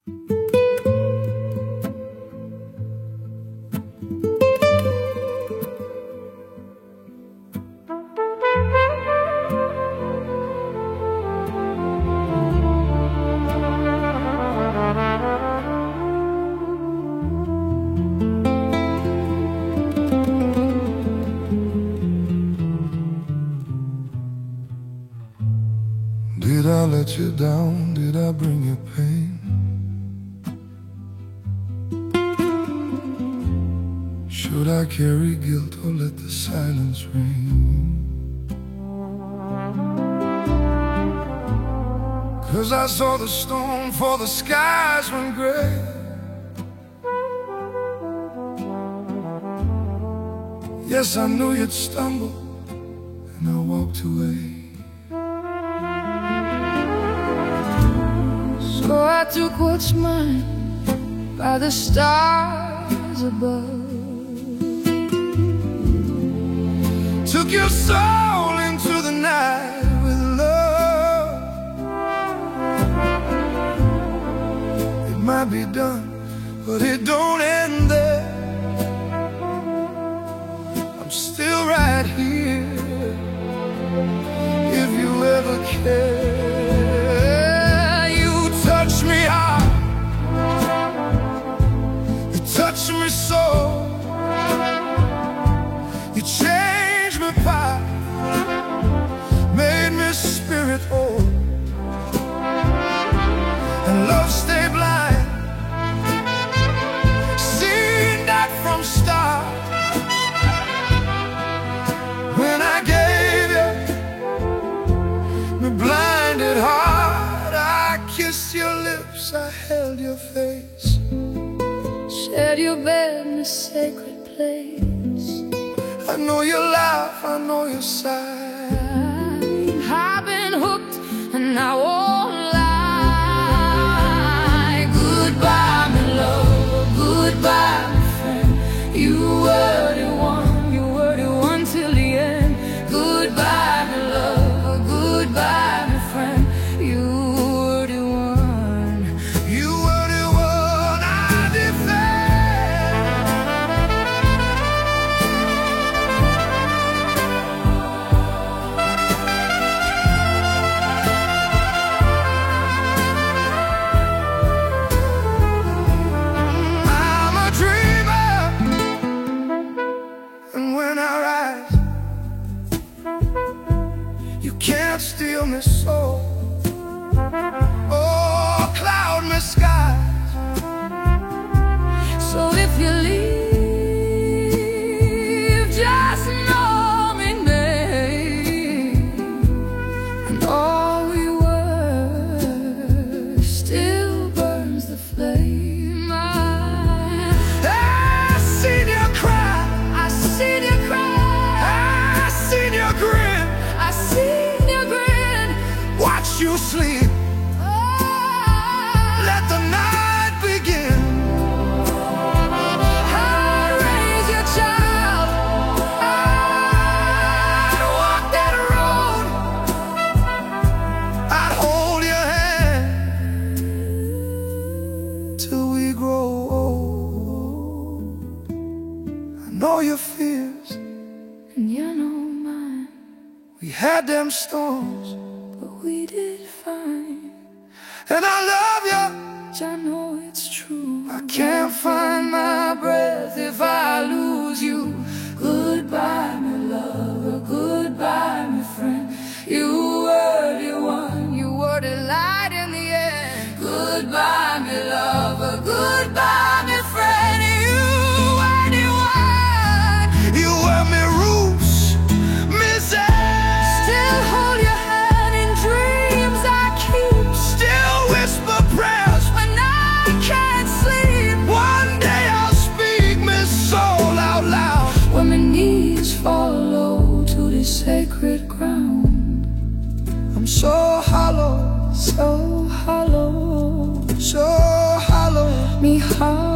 Did I let you down? Did I bring you pain? Should I carry guilt or let the silence ring? 'Cause I saw the storm for the skies went gray. Yes, I knew you'd stumble, and I walked away. So I took what's mine by the stars above. Took your soul into the night with love. It might be done, but it don't end there. I'm still right here if you ever care. You touch me hard, you touch me so. You changed me path, made me spirit whole, and love stay blind, seen that from start. When I gave you my blinded heart, I kissed your lips, I held your face, shared your bed in a sacred place. I know your laugh, I know your sigh. I've been hooked and I won't lie. Goodbye, my love, goodbye, my friend. You were the one till the end. Goodbye, my love, goodbye, my friend. You were the one. You were the one I defend. I'm a dreamer, and when I rise, you can't steal me soul. Oh, cloud me skies. So if you leave, just know me name. And all we were still burns the flame. I seen you cry, I seen you cry, I seen you grin, I seen you grin. watch you sleep. Let the night begin. I'd raise your child, I'd walk that road, I'd hold your hand till we grow old. I know your fears, and you know mine. we had them storms, But we did fine. and I love you. I know it's true. I can't find my breath if I lose you. Goodbye, my lover, goodbye, my friend. You were the one, you were the light in the end. Goodbye, my lover, goodbye, my friend. You were the one. You were my roots, Miss Anne. Still hold your hand in dreams I keep. Still whisper prayers When I can't sleep, one day I'll speak my soul out loud. when my knees fall low to this sacred ground. I'm so hollow, So hollow, so hollow. me heart.